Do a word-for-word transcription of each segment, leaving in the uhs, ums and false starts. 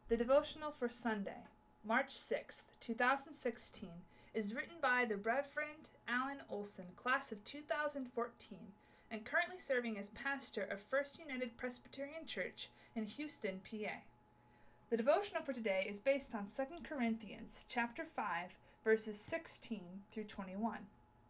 The devotional for Sunday, March sixth, two thousand sixteen, is written by the Reverend Alan Olson, class of two thousand fourteen, and currently serving as pastor of First United Presbyterian Church in Houston, P A. The devotional for today is based on Second Corinthians chapter five, verses sixteen through twenty-one.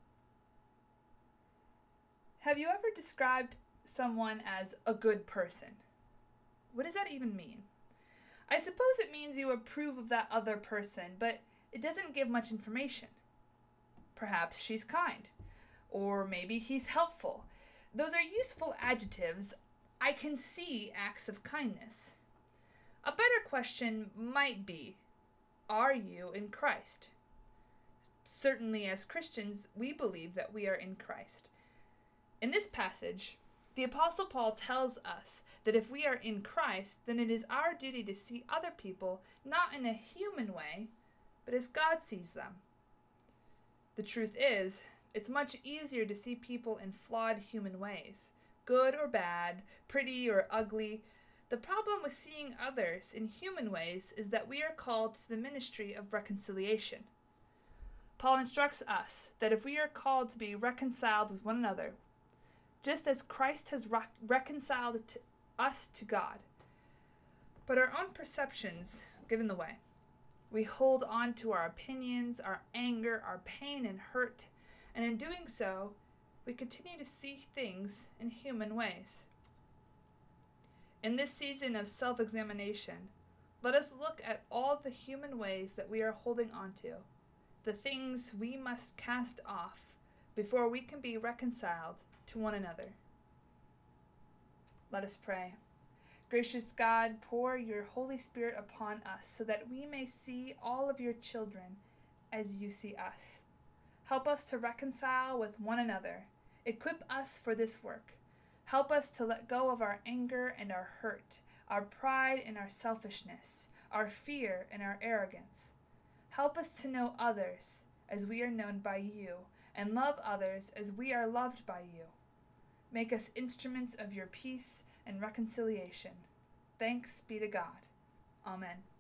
Have you ever described someone as a good person? What does that even mean? I suppose it means you approve of that other person, but it doesn't give much information. Perhaps she's kind, or maybe he's helpful. Those are useful adjectives. I can see acts of kindness. A better question might be, are you in Christ? Certainly as Christians, we believe that we are in Christ. In this passage, the Apostle Paul tells us that if we are in Christ, then it is our duty to see other people not in a human way, but as God sees them. The truth is, it's much easier to see people in flawed human ways, good or bad, pretty or ugly. The problem with seeing others in human ways is that we are called to the ministry of reconciliation. Paul instructs us that if we are called to be reconciled with one another, just as Christ has re- reconciled to us to God. But our own perceptions get in the way. We hold on to our opinions, our anger, our pain and hurt, and in doing so, we continue to see things in human ways. In this season of self-examination, let us look at all the human ways that we are holding on to, the things we must cast off before we can be reconciled to one another. Let us pray. Gracious God, pour your Holy Spirit upon us so that we may see all of your children as you see us. Help us to reconcile with one another. Equip us for this work. Help us to let go of our anger and our hurt, our pride and our selfishness, our fear and our arrogance. Help us to know others as we are known by you, and love others as we are loved by you. Make us instruments of your peace and reconciliation. Thanks be to God. Amen.